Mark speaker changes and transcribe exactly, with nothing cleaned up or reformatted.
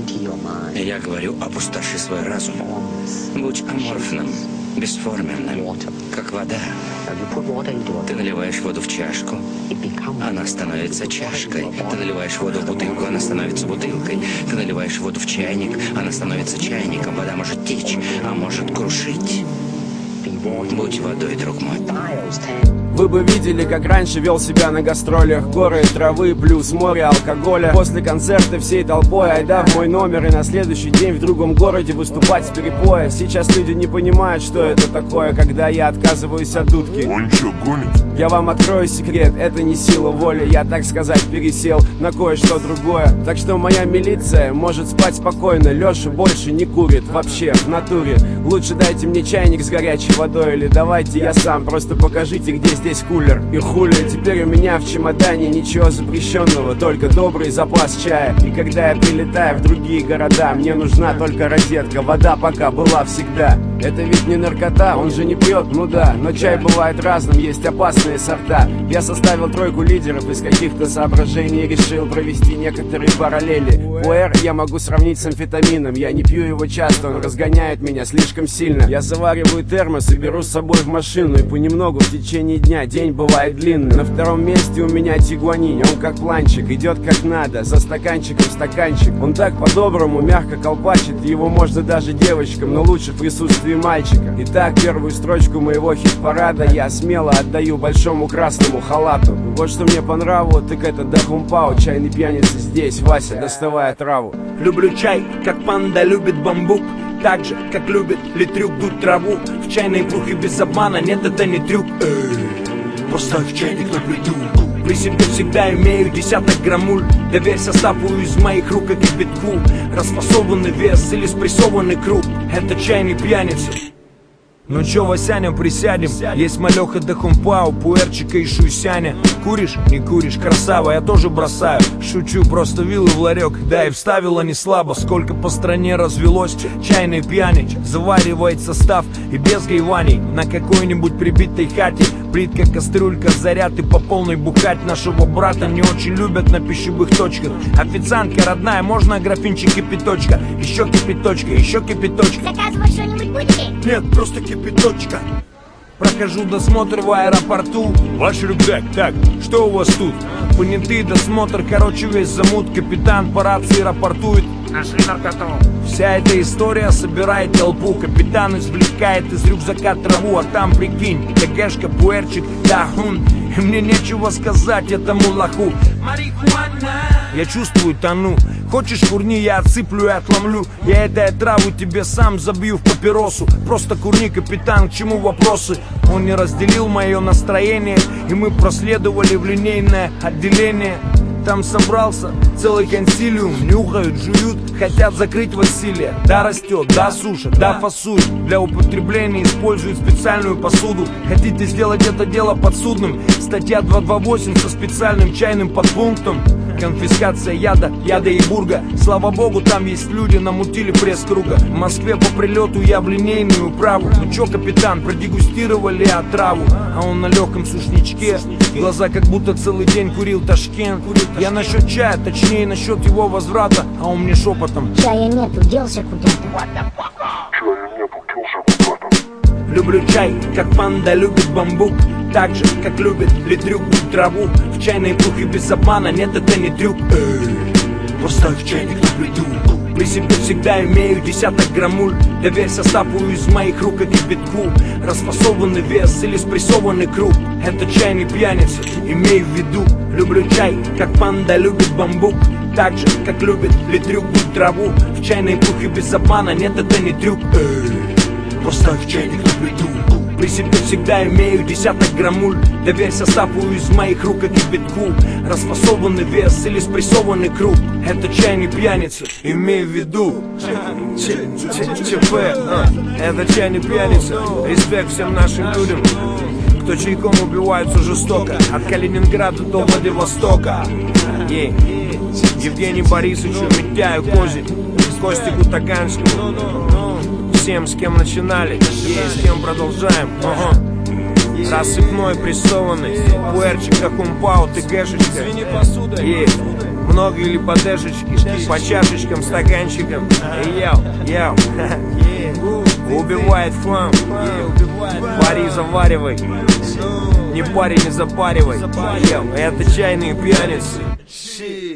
Speaker 1: Я говорю, опустоши свой разум. Будь аморфным, бесформенным, как вода. Ты наливаешь воду в чашку, она становится чашкой. Ты наливаешь воду в бутылку, она становится бутылкой. Ты наливаешь воду в чайник, она становится чайником. Вода может течь, а может крушить. Будь водой, друг мой.
Speaker 2: Вы бы видели, как раньше вел себя на гастролях. Горы, травы, плюс море алкоголя. После концерта всей толпой айда в мой номер. И на следующий день в другом городе выступать с перепоя. Сейчас люди не понимают, что это такое, когда я отказываюсь от дудки.
Speaker 3: Он чё, гонит?
Speaker 2: Я вам открою секрет, это не сила воли. Я, так сказать, пересел на кое-что другое. Так что моя милиция может спать спокойно. Леша больше не курит, вообще, в натуре. Лучше дайте мне чайник с горячей водой. Или давайте я сам, просто покажите, где здесь кулер. И хули, теперь у меня в чемодане ничего запрещенного, только добрый запас чая. И когда я прилетаю в другие города, мне нужна только розетка. Вода пока была всегда. Это ведь не наркота, он же не пьет, ну да. Но чай бывает разным, есть опасные сорта. Я составил тройку лидеров из каких-то соображений. Решил провести некоторые параллели. Пуэр я могу сравнить с амфетамином. Я не пью его часто, он разгоняет меня слишком сильно. Я завариваю термос и беру с собой в машину. И понемногу в течение дня, день бывает длинный. На втором месте у меня тигуанин. Он как планчик, идет как надо, со стаканчиком в стаканчик. Он так по-доброму, мягко колпачит. Его можно даже девочкам, но лучше в присутствии мальчика. Итак, первую строчку моего хит-парада я смело отдаю большому красному халату. Вот что мне понравилось, так это Дахумпао. Чайный пьяница здесь, Вася, доставая траву.
Speaker 4: Люблю чай, как панда любит бамбук. Так же, как любит литрюк дуть траву. В чайной брухе без обмана, нет, это не трюк. Эй, поставь чайник на плиту. При себе всегда имею десяток граммуль. Доверь составу из моих рук и кипятку. Расфасованный вес или спрессованный круг. Это чайный пьяница. Ну чё, Васяня, присядем. Есть малёха Дахумпао, пуэрчика и шуйсяня. Куришь? Не куришь, красава, я тоже бросаю. Шучу, просто вилы в ларек. Да и вставила не слабо. Сколько по стране развелось чайной пьяни. Заваривает состав и без гайваний. На какой-нибудь прибитой хате. Плитка, кастрюлька, заряд и по полной бухать. Нашего брата не очень любят на пищевых точках. Официантка родная, можно графинчик кипяточка. Еще кипяточка, еще кипяточка.
Speaker 5: Заказывать что-нибудь будете?
Speaker 4: Нет, просто кипяточка. Прохожу досмотр в аэропорту. Ваш рюкзак, так, что у вас тут? Понятый досмотр, короче, весь замут. Капитан по рации рапортует. Нашли наркоту. Вся эта история собирает толпу. Капитан извлекает из рюкзака траву. А там, прикинь, ТГшка, пуэрчик, дахун. И мне нечего сказать этому лоху. Марихуана. Я чувствую, тону. Хочешь, курни, я отсыплю и отломлю. Я этой траву тебе сам забью в папиросу. Просто курни, капитан, к чему вопросы? Он не разделил мое настроение. И мы проследовали в линейное отделение. Там собрался целый консилиум. Нюхают, жуют, хотят закрыть Василия. Да растет, да сушат, да фасуют. Для употребления используют специальную посуду. Хотите сделать это дело подсудным? Статья двести двадцать восемь со специальным чайным подпунктом. Конфискация яда, яда и бурга. Слава богу, там есть люди, намутили пресс-круга. В Москве по прилету я в линейную управу. Ну чё, капитан, продегустировали отраву. А он на легком сушничке. Глаза как будто целый день курил Ташкент. Я насчет чая, точнее насчет его возврата. А он мне шепотом:
Speaker 5: чая нету, делся куда-то.
Speaker 3: Чая нету, делся куда-то.
Speaker 4: Люблю чай, как панда любит бамбук. Так же, как любит литрюк траву. В чайной брухе без обмана, нет, это не трюк. Эй, поставь чайник на плиту. При себе всегда имею десяток граммуль. Доверь составу из моих рук и кипятку. Расфасованный вес или спрессованный круг. Это чайный пьяница, имей в виду. Люблю чай, как панда любит бамбук. Так же, как любит литрюк траву. В чайной брухе без обмана, нет, это не трюк. Эй, поставь чайник на плиту. При себе всегда имею десяток граммуль. Доверь составу из моих рук и кипятку. Расфасованный вес или спрессованный круг. Это чайный пьяница, имей в виду. ЧП, это чайный пьяница. Респект всем нашим людям, кто чайком убиваются жестоко. От Калининграда до Владивостока. Ей, Евгений Борисовичу, Митяю Козе, Костику Таганскому. Всем, с кем начинали, есть с кем продолжаем. Ага. Рассыпной прессованный, пуэрчик Дахумпао, ТГшечка. Есть. Много или по дэшечке, по чашечкам, стаканчикам. Йоу, йоу. Убивает флам. Пари заваривай. Не пари, не запаривай. Йоу, это чайные пьяницы.